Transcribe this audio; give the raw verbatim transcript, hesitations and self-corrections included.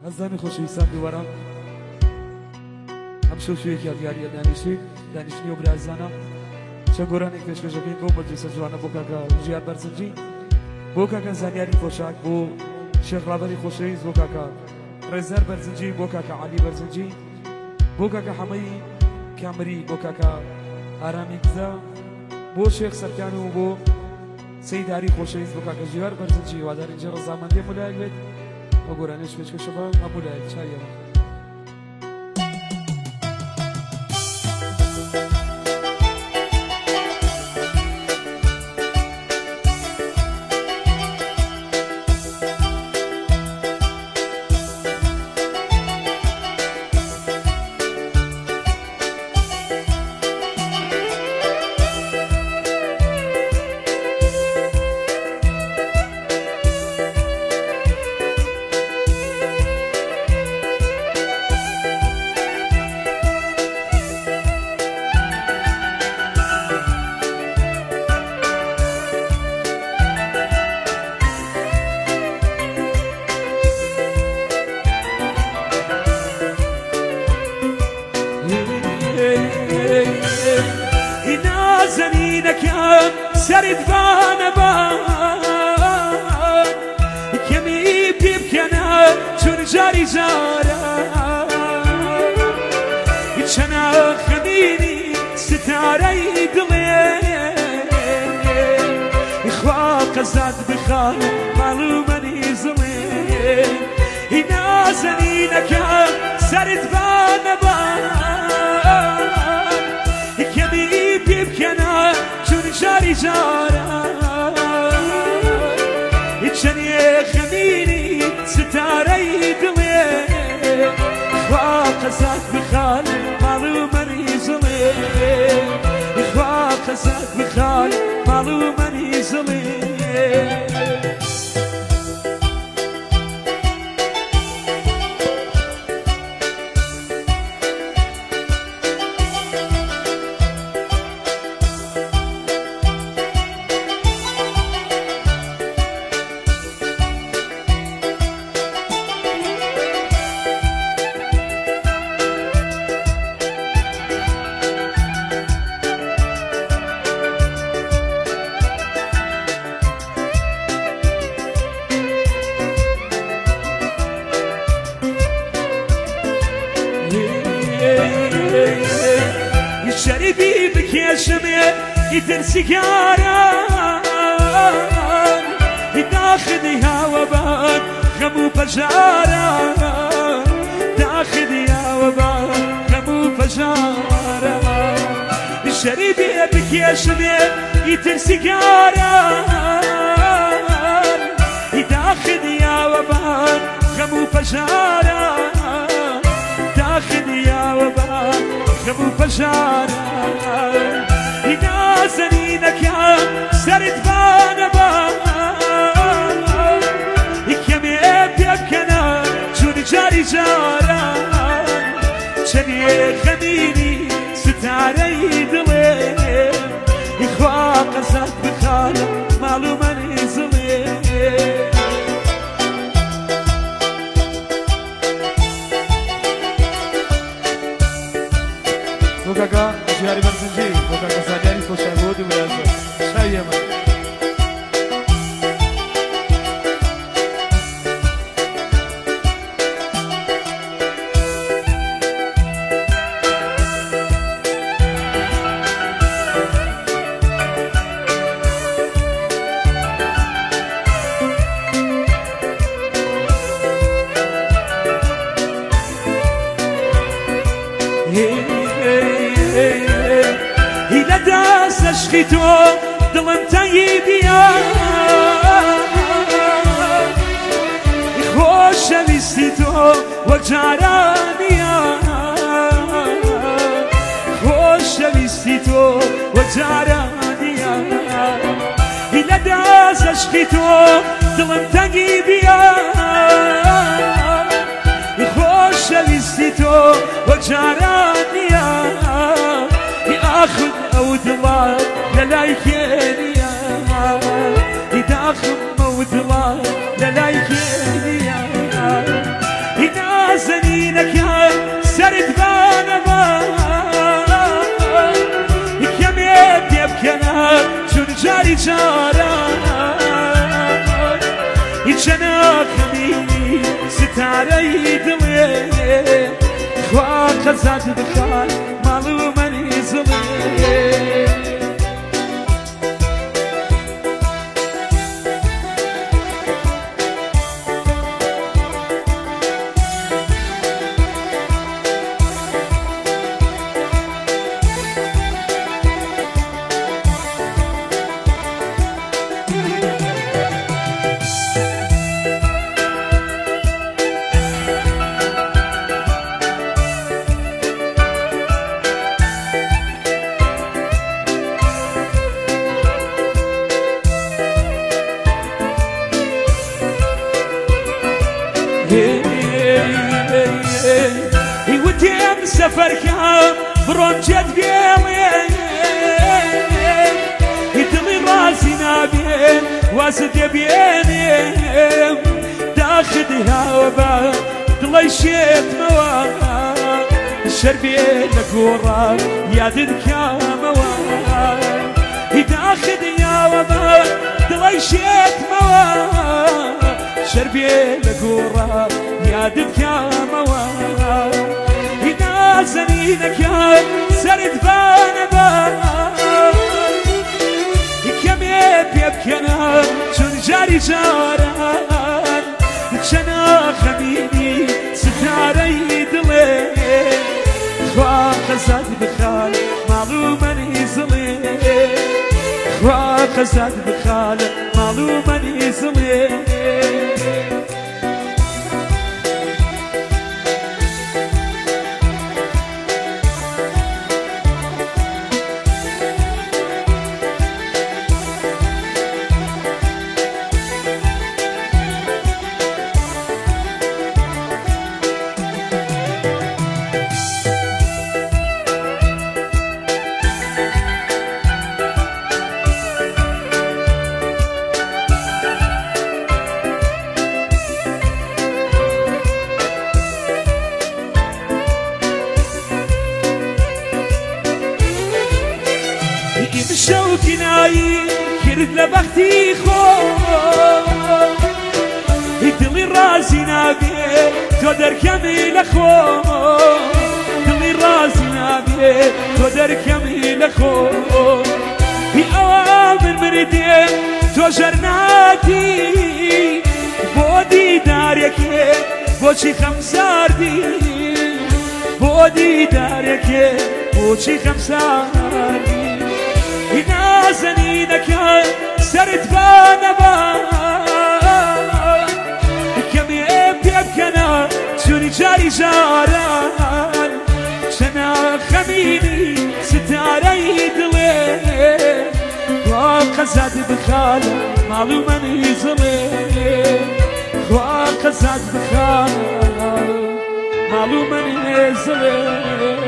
هەزانی خۆشەویستان دووبارە ئەم شەو شوێکی یادگاریە دانیشتین دانیشتنی و برازانە چەند گۆرانێک پێشکەشەکەین بۆ مەجلیسە جوانە بۆ کاکە ژیان بەرزنجی بۆ کاکە زانیاری خۆشاک بۆ شێخ ڕابەری خۆشەویست بۆ کاکە ڕێزەر بەرزنجی بۆ کاکە عەلی بەرزنجی بۆ کاکە حەمەی کامری بۆ کاکە ئارامی گزە بۆ شێخ سەرکان و بۆ سەیداری خۆشەویست بۆ کاکە ژیوار بەرزنجی وادارین جێ ڕەزامەندی هەموو بێت ئەو گۆرانەش پێشکەشە بە هەموو لایەک چاویەوە سرد بان بان كمي بيبكنا چون جاري جارا چنا خميني ستاري دلي اخوا قزاد بخال معلومني زلي نازنينك سرد بان بان كمي بيبكنا جاري جارا اتشني خميني ستاري دلي اخوا قزاد بخال مالو مريزلي اخوا قزاد بخال مالو مريزلي شربي بكيشمي يدر سيجارة داخلها وبان غمو فجارة داخلها وبان غمو فجارة شربي بكيشمي يدر سيجارة داخلها وبان غمو فجارة داخلها وبان غمو فجارة نازنينك يا سرد بان بان كمي بيبكنا جون جاري جارا چني خميني ستاري دلي اخوا قزاد بخال معلومني زلي Kaka Jari Barzinji, Kaka Zaniari Koshagodi Viraza, Shayama. إلى داس أشخيتو دلم تايبيا خوش ويستيتو وجارانيا خوش ويستيتو وجارانيا إلى داس أشخيتو دلم تايبيا خوش ويستيتو وجارانيا ياخذ موت الله للايكينيا ياخذ موت الله للايكينيا جاری جاران هیچنا کەمی ستارەی دڵێ خوا قەزات بخات ماڵ و مەنیزڵێ وتم سفر كام برونجت بيلي يدلي راسي نابين واسد يبيني داخدها وبا دلي شيت موا الشربي لكورا يادد كاموا داخدها وبا دلي شيت موا شربي لكورا يادد كاموا زنينك يا سرد بانبا كم يبكنا شون جاري جاران شنا خميني ستاري دلي خوا قزاد بخال معلومني زلي خوا قزاد بخال معلومني زلي شوقي نايم كرد لبختي خو دلي راسي نابي تودر كميل خو دلي راسي نابي تودر كميل خو في أوامر مردين توجرناتي بودي دارك بوشي خمساردي بودي دارك بوشي خمساردي زنينك سرت بانبا كم يبكنا شوني جاري جاران شنا خميني ستاري دلي وقزاد بخال معلومني زلي وقزاد بخال معلومني زلي